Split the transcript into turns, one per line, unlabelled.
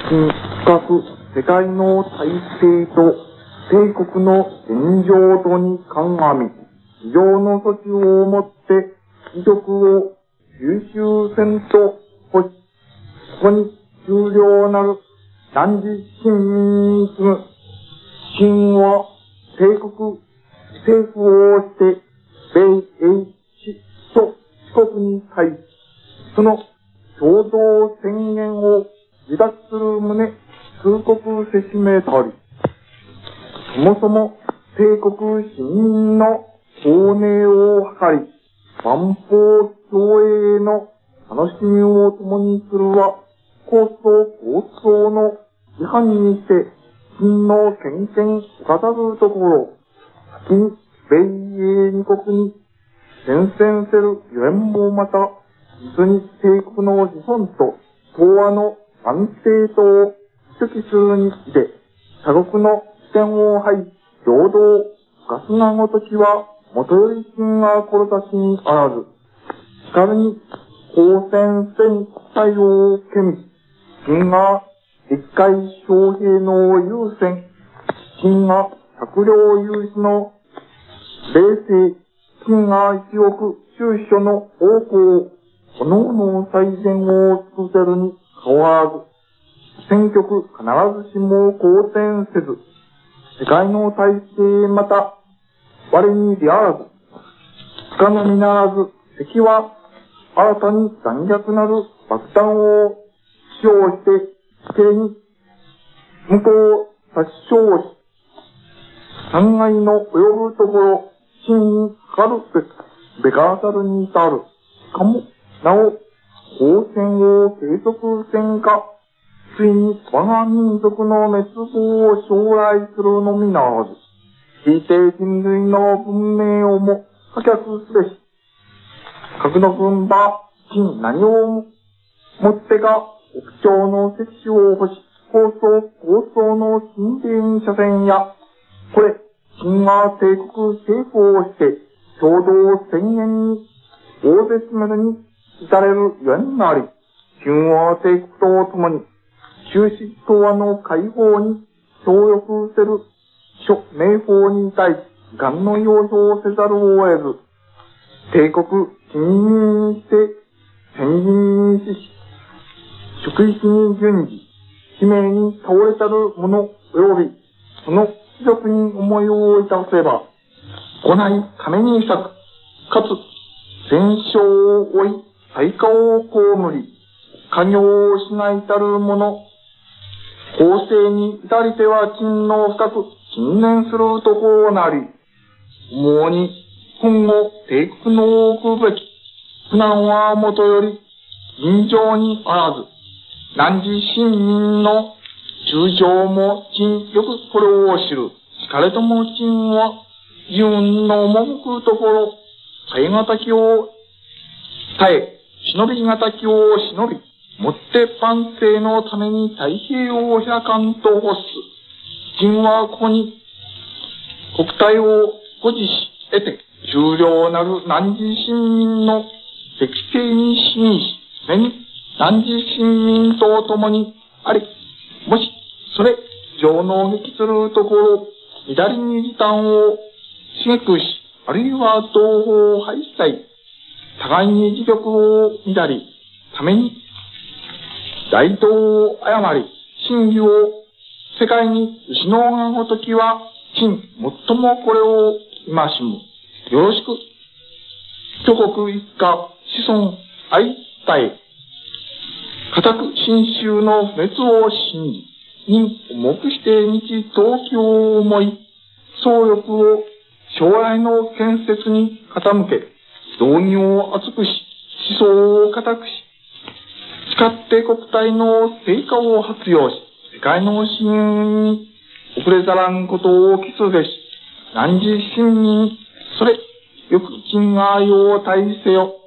深く世界の体制と帝国の現状とに鑑み、以上の措置をもって威力を収集せんとほし、ここに重要なる男児市民に次ぐ、秦は帝国政府をして、米英市と四国に対し、その共同宣言を自奪する旨、通告せしめたり、そもそも帝国市民の公寧を図り、万法共栄の楽しみを共にするは、構想の違反にして、秦の権限をかたるところ、先に米英二国に宣戦せるゆえんもまた、実に帝国の子孫と東亜の安定とを指揮するにして、他国の視点を排し、平等、ガスなごときは、もとより秦が志にあらず、しかるに、公戦戦対応を兼じ、秦が一回将兵の優先、秦が閣僚有志の冷静、秦が一億中書の王侯、各々の最善を尽くせるに変わらず、戦局必ずしも好転せず、世界の体制また、我にであらず、不可のみならず、敵は新たに残虐なる爆弾を使用して、地形に向こう殺傷し、残害の及ぶところ、秦にかかるべからざるに至る。しかも、なお、交戦を継続せんか、ついに我が民族の滅亡を将来するのみならず、ひいて人類の文明をも破却すべし、核の分馬、秦何をもってか、屋上の石紙を欲し、構想の神殿車線や、これ、秦が帝国政府をして、共同宣言に大絶めるに至れるゆえんなり、秦は帝国と共に、中止東亜の解放に協力せる諸名法に対し、願の要表せざるを得ず、帝国近任にして先人に死し、職域に順次、使命に倒れたる者及び、その貴族に思いをいたせば、来ないために咲く、かつ、戦勝を追い、災禍を被り、家業を失いたる者、公正に至りては秦の深く信念するところなり、思うに今後帝国の置くべき苦難はもとより尋常にあらず、汝市民の中将も秦よくこれを知る。しかれとも秦は自分の赴くところ、耐え難きを耐え、忍び難きを忍び、もって万世のために太平洋を開かんと欲す。秦はここに国体を保持し得て、重量なる汝市民の適正に信にし、目に汝市民と共にあり、もし、それ、上の撃するところ、左に時短を刺激し、あるいは同胞を排したい、互いに自力を乱り、ために、大道を誤り、真理を世界に失うがごときは、秦、最もこれを戒む。よろしく、諸国一家、子孫、愛たえ、固く新州の不滅を信じ、に重くして日東京を思い、総力を将来の建設に傾け、道義を厚くし、思想を固くし、使って国体の成果を発揚し、世界の支援に遅れざらんことを期すべし、汝市民、それ、よく秦が用を大せよ。